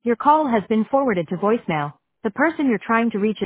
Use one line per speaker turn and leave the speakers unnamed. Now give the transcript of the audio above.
Your call has been forwarded to voicemail. The person you're trying to reach is